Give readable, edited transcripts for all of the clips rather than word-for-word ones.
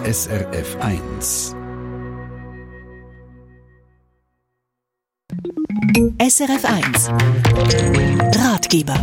SRF 1. SRF 1 Ratgeber.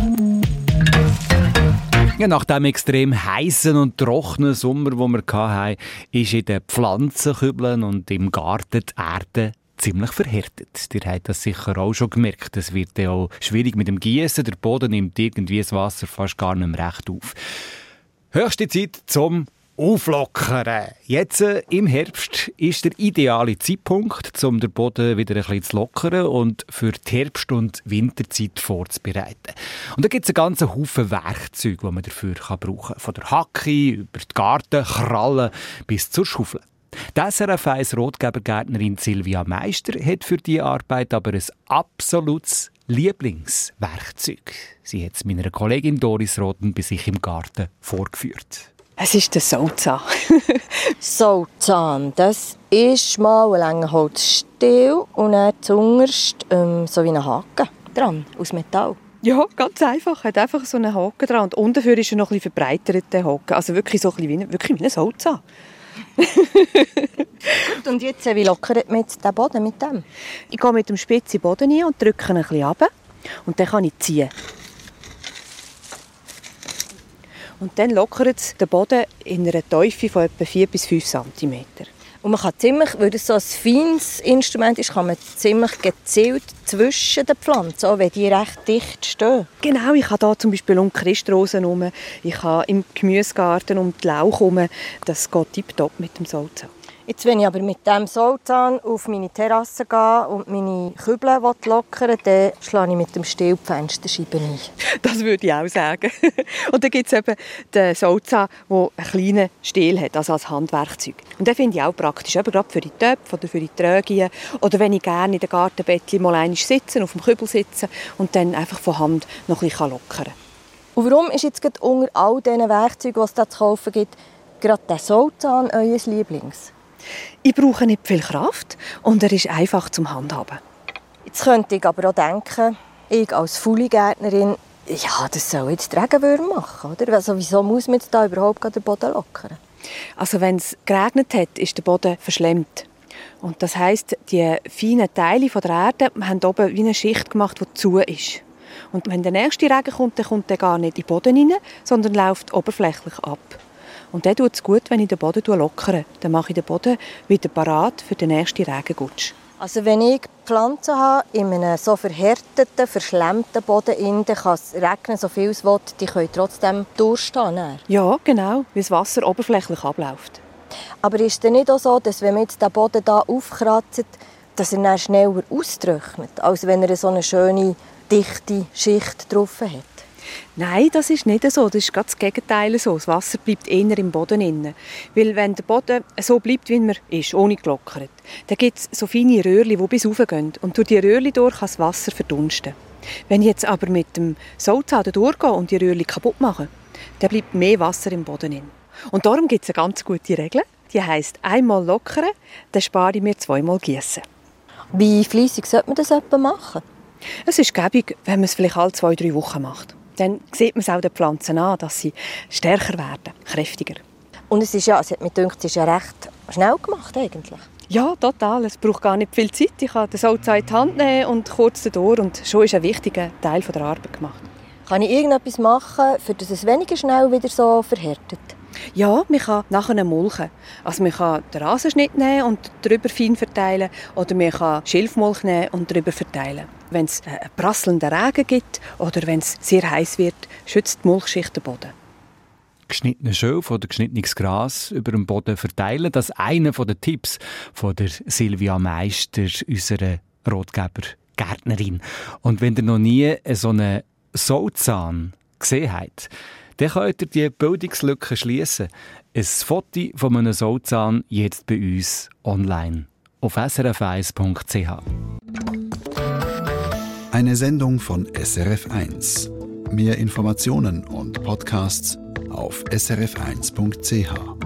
Ja, nach dem extrem heißen und trockenen Sommer, den wir hatten, ist in den Pflanzenkübeln und im Garten die Erde ziemlich verhärtet. Ihr habt das sicher auch schon gemerkt. Es wird ja auch schwierig mit dem Gießen. Der Boden nimmt irgendwie das Wasser fast gar nicht mehr recht auf. Höchste Zeit zum Auflockern. Jetzt im Herbst ist der ideale Zeitpunkt, um den Boden wieder ein bisschen zu lockern und für die Herbst- und Winterzeit vorzubereiten. Und da gibt es einen ganzen Haufen Werkzeuge, die man dafür brauchen kann. Von der Hacke über die Gartenkralle bis zur Schaufel. Die SRF 1 Rotgebergärtnerin Silvia Meister hat für diese Arbeit aber ein absolutes Lieblingswerkzeug. Sie hat es meiner Kollegin Doris Roten bei sich im Garten vorgeführt. Es ist der Sauzahn. Sauzahn, das ist mal ein langer Holzstiel und dann zuunterst so wie ein Haken dran, aus Metall. Ja, ganz einfach. Er hat einfach so einen Haken dran. Und unten ist er noch ein bisschen verbreitert, der Haken. Also wirklich so ein bisschen wie ein Sauzahn. Und jetzt, wie lockert man jetzt den Boden mit dem? Ich gehe mit dem spitzen Boden rein und drücke ihn ein bisschen runter. Und dann kann ich ziehen. Und dann lockert es den Boden in einer Tiefe von etwa 4 bis 5 cm. Und man kann ziemlich, weil das so ein feines Instrument ist, kann man ziemlich gezielt zwischen den Pflanzen, auch wenn die recht dicht stehen. Genau, ich habe hier zum Beispiel um die Christrosen herum, ich habe im Gemüsegarten um die Lauch herum. Das geht tipptopp mit dem Sauzahn. Jetzt, wenn ich aber mit dem Sauzahn auf meine Terrasse gehe und meine Kübel lockern will, dann schlage ich mit dem Stiel die Fensterscheiben ein. Das würde ich auch sagen. Und dann gibt es eben den Sauzahn, der einen kleinen Stiel hat, also als Handwerkzeug. Und den finde ich auch praktisch, eben gerade für die Töpfe oder für die Trögien. Oder wenn ich gerne in den Gartenbettchen mal einmal sitze, auf dem Kübel sitze und dann einfach von Hand noch ein bisschen lockern kann. Und warum ist jetzt gerade unter all diesen Werkzeugen, die es da zu kaufen gibt, gerade der Sauzahn euer Lieblings? Ich brauche nicht viel Kraft und er ist einfach zum Handhaben. Jetzt könnte ich aber auch denken, ich als faule Gärtnerin, ja, das soll jetzt die Regenwürmer machen, oder? Also, wieso muss man jetzt da überhaupt den Boden lockern? Also wenn es geregnet hat, ist der Boden verschlemmt. Und das heisst, die feinen Teile der Erde haben oben wie eine Schicht gemacht, die zu ist. Und wenn der nächste Regen kommt, dann kommt er gar nicht in den Boden rein, sondern läuft oberflächlich ab. Und dann tut es gut, wenn ich den Boden lockere. Dann mache ich den Boden wieder parat für den nächsten Regengutsch. Also wenn ich Pflanzen habe, in einem so verhärteten, verschlemmten Boden, dann kann es regnen, so viel es will, die können trotzdem durchstehen. Ja, genau, weil das Wasser oberflächlich abläuft. Aber ist es denn nicht auch so, dass wenn man jetzt den Boden hier aufkratzt, dass er dann schneller austrocknet, als wenn er so eine schöne, dichte Schicht drauf hat? Nein, das ist nicht so. Das ist ganz das Gegenteil so. Das Wasser bleibt eher im Boden inne. Weil wenn der Boden so bleibt, wie er ist, ohne gelockert, dann gibt es so feine Röhrchen, die bis raufgehen. Und durch die Röhrchen durch kann das Wasser verdunsten. Wenn ich jetzt aber mit dem Sauzahn durchgehe und die Röhrchen kaputt mache, dann bleibt mehr Wasser im Boden inne. Und darum gibt es eine ganz gute Regel. Die heisst, einmal lockern, dann spare ich mir 2-mal gießen. Wie fleissig sollte man das etwa machen? Es ist gäbig, wenn man es vielleicht alle 2-3 Wochen macht. Dann sieht man es auch den Pflanzen an, dass sie stärker werden, kräftiger. Und es ist ja, es hat mir gedacht, es ist ja recht schnell gemacht eigentlich. Ja, total. Es braucht gar nicht viel Zeit. Ich kann den Sauzahn in die Hand nehmen und kurz durch und schon ist ein wichtiger Teil der Arbeit gemacht. Kann ich irgendetwas machen, für dass es weniger schnell wieder so verhärtet? Ja, man kann nachher mulchen. Also man kann den Rasenschnitt nehmen und darüber fein verteilen oder man kann Schilfmulch nehmen und darüber verteilen. Wenn es einen prasselnden Regen gibt oder wenn es sehr heiß wird, schützt die Mulchschicht den Boden. Geschnittene Schilf oder geschnittenes Gras über dem Boden verteilen, das ist einer der Tipps von der Silvia Meister, unserer Rotgebergärtnerin. Und wenn ihr noch nie so einen Sauzahn gesehen habt, dann könnt ihr die Bildungslücke schliessen. Ein Foto von einem Sauzahn jetzt bei uns online auf srf1.ch. Eine Sendung von SRF 1. Mehr Informationen und Podcasts auf srf1.ch.